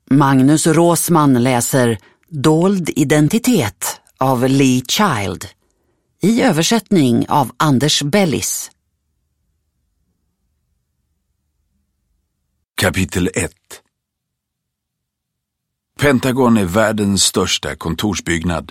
Magnus Råsman läser Dold identitet av Lee Child i översättning av Anders Bellis. Kapitel 1. Pentagon är världens största kontorsbyggnad.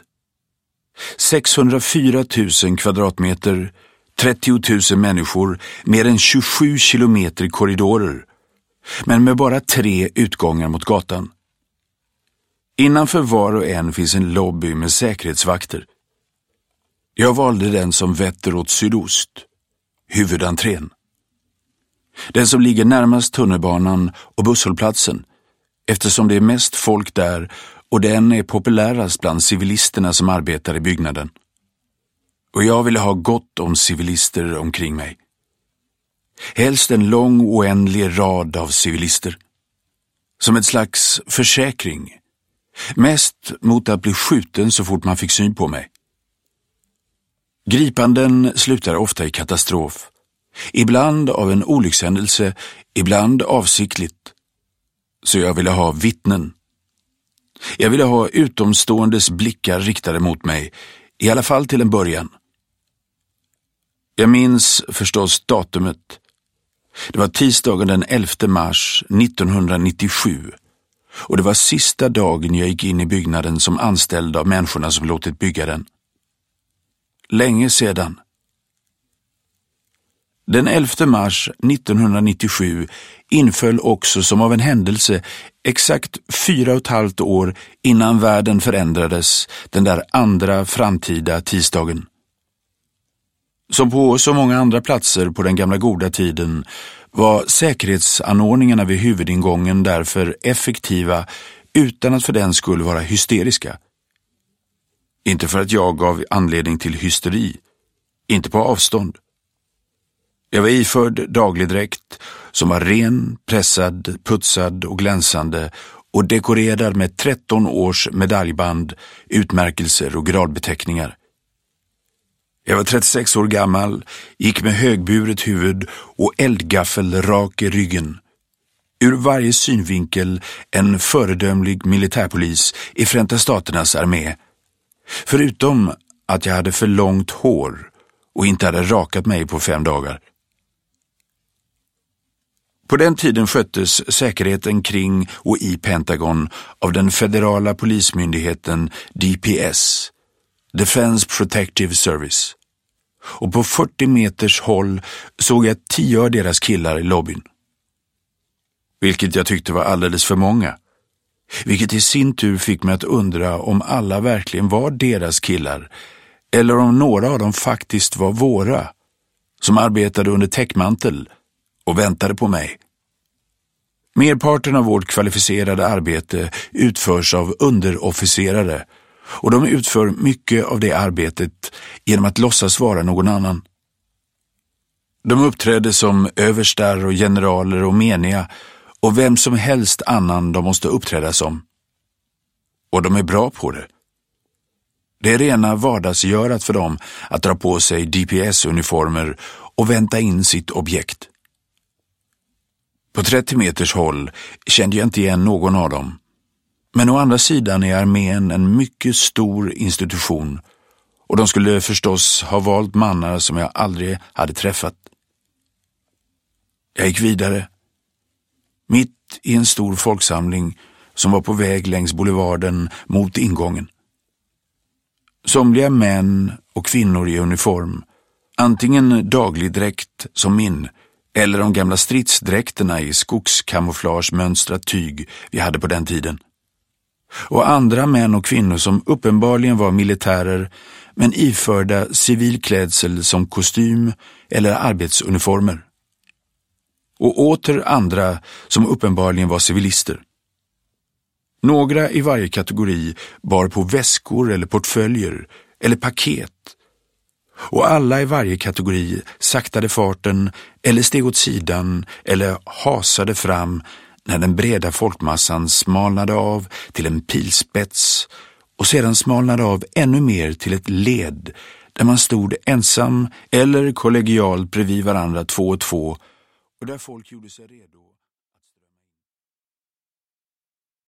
604 000 kvadratmeter, 30 000 människor, mer än 27 kilometer korridorer, men med bara 3 utgångar mot gatan. Innanför var och en finns en lobby med säkerhetsvakter. Jag valde den som vetter åt sydost, huvudentrén. Den som ligger närmast tunnelbanan och busshållplatsen, eftersom det är mest folk där och den är populärast bland civilisterna som arbetar i byggnaden. Och jag ville ha gott om civilister omkring mig. Helst en lång oändlig rad av civilister. Som ett slags försäkring. Mest mot att bli skjuten så fort man fick syn på mig. Gripanden slutar ofta i katastrof. Ibland av en olyckshändelse, ibland avsiktligt. Så jag ville ha vittnen. Jag ville ha utomståendes blickar riktade mot mig, i alla fall till en början. Jag minns förstås datumet. Det var tisdagen den 11 mars 1997 och det var sista dagen jag gick in i byggnaden som anställd av människorna som låtit bygga den. Länge sedan. Den 11 mars 1997 inföll också som av en händelse exakt 4,5 år innan världen förändrades den där andra framtida tisdagen. Som på så många andra platser på den gamla goda tiden var säkerhetsanordningarna vid huvudingången därför effektiva utan att för den skulle vara hysteriska. Inte för att jag gav anledning till hysteri, inte på avstånd. Jag var iförd daglig dräkt som var ren, pressad, putsad och glänsande och dekorerad med 13 års medaljband, utmärkelser och gradbeteckningar. Jag var 36 år gammal, gick med högburet huvud och eldgaffel rak i ryggen. Ur varje synvinkel en föredömlig militärpolis i Förenta Staternas armé. Förutom att jag hade för långt hår och inte hade rakat mig på 5 dagar. På den tiden sköttes säkerheten kring och i Pentagon av den federala polismyndigheten DPS, Defense Protective Service. Och på 40 meters håll såg jag 10 av deras killar i lobbyn. Vilket jag tyckte var alldeles för många. Vilket i sin tur fick mig att undra om alla verkligen var deras killar eller om några av dem faktiskt var våra, som arbetade under täckmantel och väntade på mig. Merparten av vårt kvalificerade arbete utförs av underofficerare och de utför mycket av det arbetet genom att låtsas vara någon annan. De uppträdde som överstar och generaler och meniga och vem som helst annan de måste uppträda som. Och de är bra på det. Det är rena vardagsgörat för dem att dra på sig DPS-uniformer och vänta in sitt objekt. På 30 meters håll kände jag inte igen någon av dem. Men å andra sidan är armén en mycket stor institution och de skulle förstås ha valt mannar som jag aldrig hade träffat. Jag gick vidare. Mitt i en stor folksamling som var på väg längs boulevarden mot ingången. Somliga män och kvinnor i uniform, antingen daglig dräkt som min eller de gamla stridsdräkterna i skogskamouflagemönstrat tyg vi hade på den tiden. Och andra män och kvinnor som uppenbarligen var militärer men iförda civilklädsel som kostym eller arbetsuniformer. Och åter andra som uppenbarligen var civilister. Några i varje kategori bar på väskor eller portföljer eller paket. Och alla i varje kategori saktade farten eller steg åt sidan eller hasade fram när den breda folkmassan smalnade av till en pilspets och sedan smalnade av ännu mer till ett led där man stod ensam eller kollegialt bredvid varandra 2 och 2 och där folk gjorde sig redo.